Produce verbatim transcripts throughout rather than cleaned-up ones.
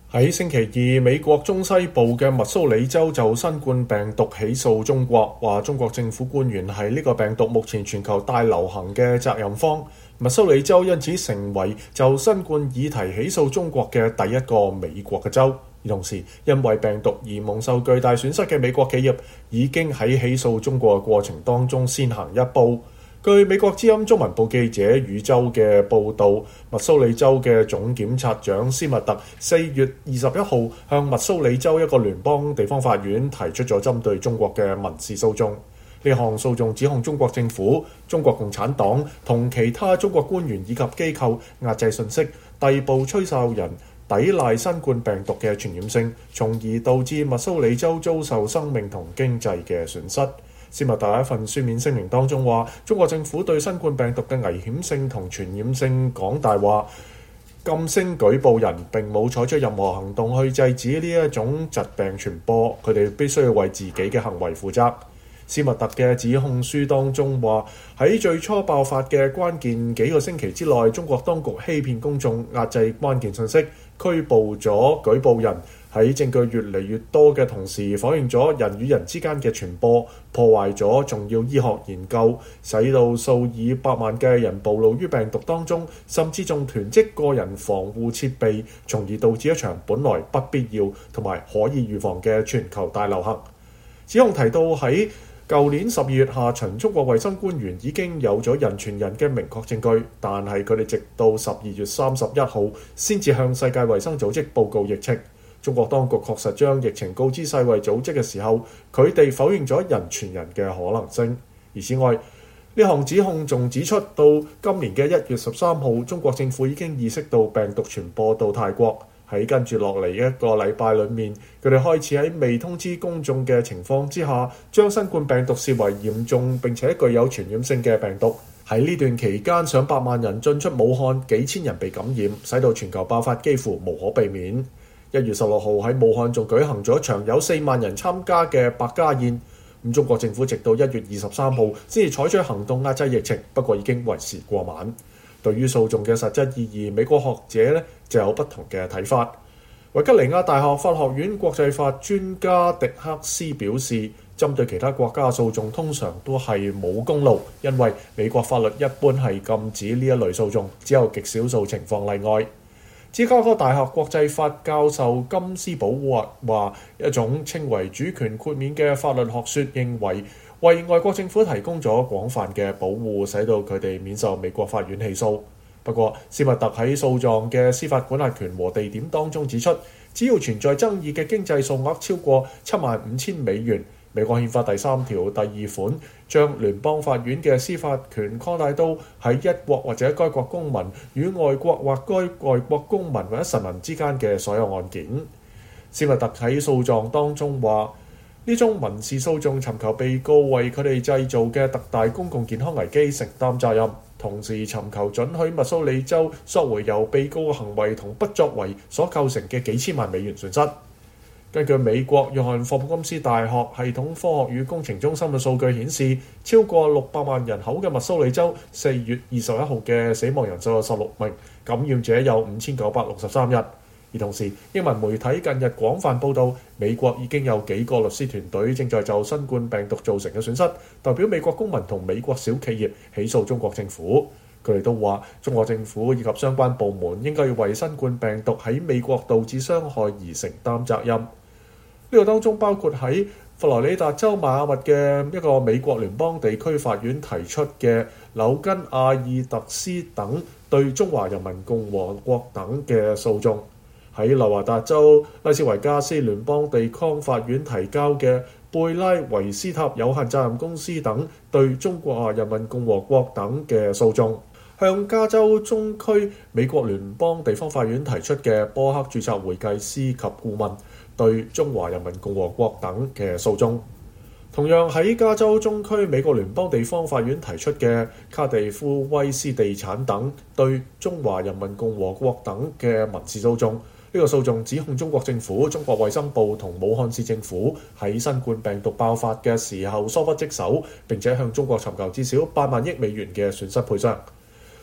喺星期二，美國中西部嘅密蘇里州就新冠病毒起訴中國，話中國政府官員係呢個病毒目前全球大流行嘅責任方。密蘇里州因此成為就新冠議題起訴中國嘅第一個美國嘅州。而同時，因為病毒而蒙受巨大損失嘅美國企業已經喺起訴中國嘅過程當中先行一步。據美國之音中文部記者宇宙嘅報導，密蘇里州嘅總檢察長斯密特四月二十一號向密蘇里州一個聯邦地方法院提出咗針對中國嘅民事訴訟。呢項訴訟指控中國政府、中國共產黨同其他中國官員以及機構壓制信息、逮捕吹哨人、抵賴新冠病毒嘅傳染性，從而導致密蘇里州遭受生命同經濟嘅損失。斯密特喺一份書面聲明當中話，中國政府對新冠病毒嘅危險性同傳染性講大話，噤聲舉報人並冇採取任何行動去制止呢一種疾病傳播，佢哋必須要為自己嘅行為負責。斯密特嘅指控書當中話，喺最初爆發嘅關鍵幾個星期之內，中國當局欺騙公眾，壓制關鍵信息，拘捕咗舉報人，喺證據越嚟越多嘅同時，否認咗人與人之間嘅傳播，破壞咗重要醫學研究，使到數以百萬嘅人暴露於病毒當中，甚至仲囤積個人防護設備，從而導致一場本來不必要同埋可以預防嘅全球大流行。指控提到喺舊年十二月下旬，中國衛生官員已經有咗人傳人嘅明確證據，但係佢哋直到十二月三十一號先至向世界衛生組織報告疫情。中國當局確實將疫情告知世衛組織嘅時候，佢哋否認咗人傳人嘅可能性。而此外，呢項指控仲指出，到今年嘅一月十三號，中國政府已經意識到病毒傳播到泰國。喺跟住落嚟一個禮拜裏面，佢哋開始喺未通知公眾嘅情況之下，將新冠病毒視為嚴重並且具有傳染性嘅病毒。喺呢段期間，上百萬人進出武漢，幾千人被感染，使到全球爆發幾乎無可避免。一月十六號喺武漢仲舉行咗一場有四萬人參加嘅百家宴。咁中國政府直到一月二十三號先至採取行動壓制疫情，不過已經為時過晚。對於訴訟嘅實質意義，美國學者呢就有不同嘅睇法。維吉尼亞大學法學院國際法專家迪克斯表示，針對其他國家訴訟通常都係冇公路，因為美國法律一般係禁止呢一類訴訟，只有極少數情況例外。芝加哥大學國際法教授金斯堡話，一種稱為主權豁免嘅法律學說認為，為外國政府提供咗廣泛嘅保護，使到佢哋免受美國法院起訴。不過，斯密特喺訴狀嘅司法管轄權和地點當中指出，只要存在爭議嘅經濟數額超過七萬五千美元，美國憲法第三條第二款將聯邦法院嘅司法權擴大到喺一國或者該國公民與外國或該外國公民或者臣民之間嘅所有案件。斯密特喺訴狀當中話，呢宗民事訴訟尋求被告為佢哋製造嘅特大公共健康危機承擔責任，同時尋求准許密蘇里州索回由被告嘅行為同不作為所構成嘅幾千萬美元損失。根據美國約翰霍普金斯大學系統科學與工程中心嘅數據顯示，超過六百萬人口嘅密蘇里州四月二十一號嘅死亡人數有十六名，感染者有五千九百六十三人。而同時，英文媒體近日廣泛報導，美國已經有幾個律師團隊正在就新冠病毒造成嘅損失，代表美國公民同美國小企業起訴中國政府。佢哋都話，中國政府以及相關部門應該要為新冠病毒喺美國導致傷害而承擔責任。呢個當中包括喺佛羅里達州邁阿密嘅一個美國聯邦地區法院提出嘅紐根阿爾特斯等對中華人民共和國等嘅訴訟，喺內華達州拉斯維加斯聯邦地方法院提交嘅貝拉維斯塔有限責任公司等對中華人民共和國等嘅訴訟，向加州中區美國聯邦地方法院提出嘅波克註冊會計師及顧問對中華人民共和國等嘅訴訟，同樣喺加州中區美國聯邦地方法院提出嘅卡地夫威斯地產等對中華人民共和國等嘅民事訴訟。呢個訴訟指控中國政府、中國衛生部同武漢市政府喺新冠病毒爆發嘅時候疏忽職守，並且向中國尋求至少八萬億美元嘅損失賠償。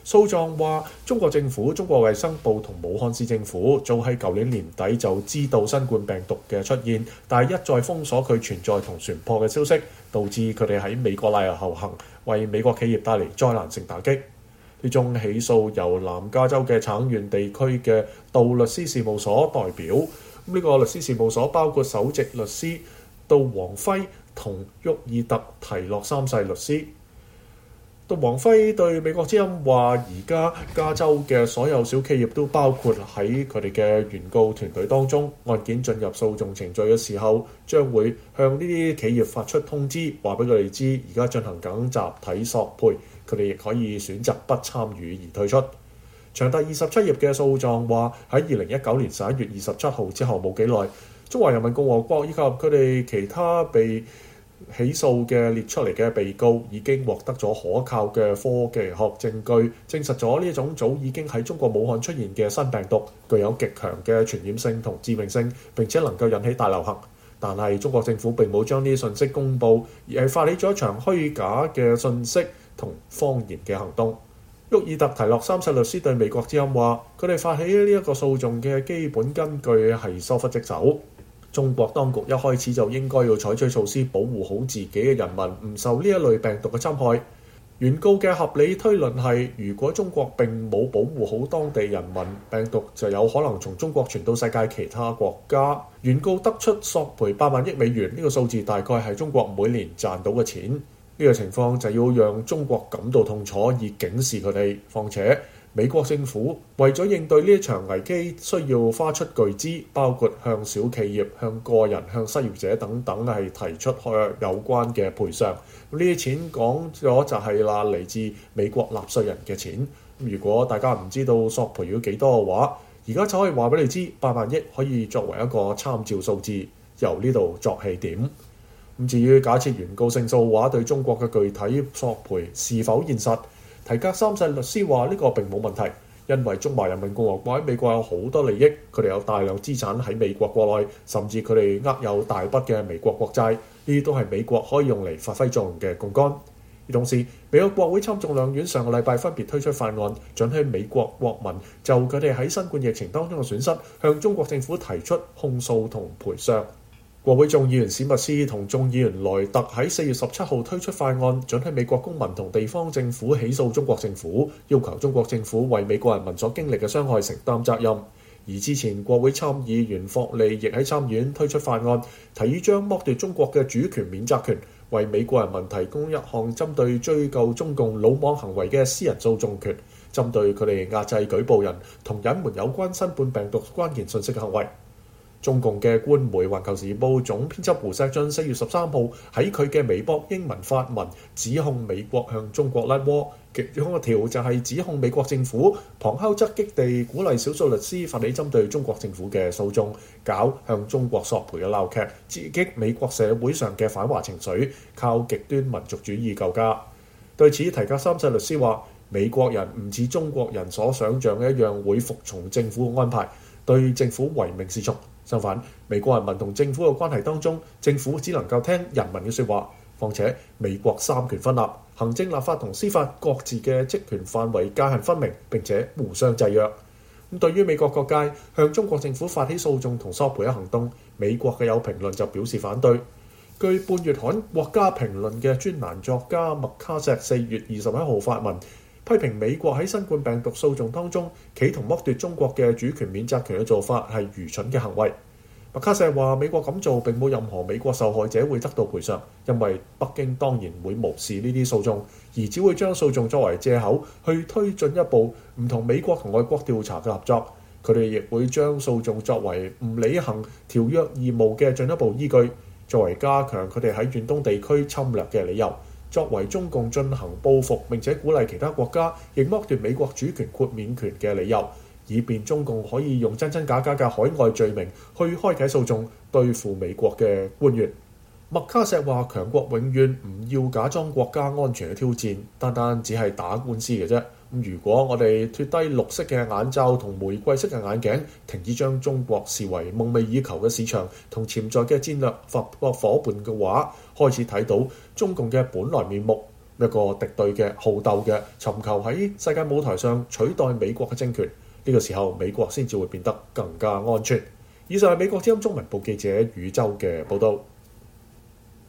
訴狀話，中國政府、中國衛生部同武漢市政府早喺舊年年底就知道新冠病毒嘅出現，但係一再封鎖佢存在同傳播嘅消息，導致佢哋喺美國賴遊行，為美國企業帶嚟災難性打擊。呢宗起訴由南加州嘅橙縣地區嘅杜律師事務所代表，呢個律師事務所包括首席律師杜王輝同沃爾特提洛三世律師。杜王輝對美國之音話：而家加州嘅所有小企業都包括喺佢哋嘅原告團隊當中。案件進入訴訟程序嘅時候，將會向呢啲企業發出通知，話俾佢哋知而家進行緊集體索賠，佢哋亦可以選擇不參與而退出。長達二十七頁嘅訴狀話，喺二零一九年十一月二十七號之後冇幾耐，中華人民共和國以及佢哋其他被起訴嘅列出嚟嘅被告已經獲得咗可靠嘅科技學證據，證實咗呢一種早已經喺中國武漢出現嘅新病毒具有極強嘅傳染性同致命性，並且能夠引起大流行。但係中國政府並冇將呢啲信息公佈，而係發起咗一場虛假嘅信息同謊言嘅行動。沃爾特提洛三世律師對美國之音話：佢哋發起呢一個訴訟嘅基本根據係疏忽職守。中國當局一開始就應該要採取措施保護好自己嘅人民，唔受呢一類病毒嘅侵害。原告嘅合理推論係，如果中國並冇保護好當地人民，病毒就有可能從中國傳到世界其他國家。原告得出索賠八萬億美元，呢個數字大概係中國每年賺到嘅錢。呢個情況就要讓中國感到痛楚，以警示佢哋。況且美國政府為咗應對呢一場危機，需要花出巨資，包括向小企業、向個人、向失業者等等係提出有關嘅賠償。呢啲錢講咗就係啦，嚟自美國納稅人嘅錢。如果大家唔知道索賠要幾多嘅話，而家就可以話俾你知，八萬億可以作為一個參照數字，由呢度作起點。咁至於假設原告勝訴嘅話，對中國嘅具體索賠是否現實？提格三世律師話：呢個並冇問題，因為中華人民共和國喺美國有好多利益，佢哋有大量資產喺美國國內，甚至佢哋握有大筆嘅美國國債，呢啲都係美國可以用嚟發揮作用嘅槓桿。而同時，美國國會參眾兩院上個禮拜分別推出法案，准許美國國民就佢哋喺新冠疫情當中嘅損失，向中國政府提出控訴同賠償。國會眾議員史密斯同眾議員萊特喺四月十七號推出法案，准許美國公民同地方政府起訴中國政府，要求中國政府為美國人民所經歷嘅傷害承擔責任。而之前國會參議員霍利亦喺參議院推出法案，提議將剝奪中國嘅主權免責權，為美國人民提供一項針對追究中共魯莽行為嘅私人訴訟權，針對佢哋壓制舉報人同隱瞞有關新冠病毒關鍵信息嘅行為。中共嘅官媒《環球時報》總編輯胡錫進四月十三號喺佢嘅微博英文發文，指控美國向中國甩鍋，其中一條就係指控美國政府旁敲側擊地鼓勵少數律師發起針對中國政府嘅訴訟，搞向中國索賠嘅鬧劇，刺激美國社會上嘅反華情緒，靠極端民族主義救家。對此，提格三世律師話：美國人唔似中國人所想像嘅一樣會服從政府嘅安排，對政府唯命是從。相反，美國人民同政府嘅關係當中，政府只能夠聽人民嘅説話。況且美國三權分立，行政、立法同司法各自嘅職權範圍界限分明，並且互相制約。咁對於美國各界向中國政府發起訴訟同索賠嘅行動，美國嘅有評論就表示反對。據半月刊《國家評論》嘅專欄作家麥卡錫四月二十一號發文，批評美國喺新冠病毒訴訟當中企圖剝奪中國嘅主權免責權嘅做法係愚蠢嘅行為。麥卡錫話：美國咁做並冇任何美國受害者會得到賠償，因為北京當然會無視呢啲訴訟，而只會將訴訟作為藉口去推進一步唔同美國同外國調查嘅合作。佢哋亦會將訴訟作為唔履行條約義務嘅進一步依據，作為加強佢哋喺遠東地區侵略嘅理由，作為中共進行報復並且鼓勵其他國家亦剝奪美國主權豁免權嘅理由，以便中共可以用真真假假嘅海外罪名去開啟訴訟，對付美國嘅官員。麥卡錫話：強國永遠唔要假裝國家安全嘅挑戰，單單只係打官司嘅啫。如果我哋脫低綠色嘅眼罩同玫瑰色嘅眼鏡，停止將中國視為夢寐以求嘅市場同潛在嘅戰略合作夥伴嘅話，開始睇到中共嘅本來面目， 一個敵對嘅好鬥嘅，尋求喺世界舞台上取代美國嘅政權。呢個時候，美國先至會變得更加安全。以上係美國之音中文部記者宇宙嘅報導。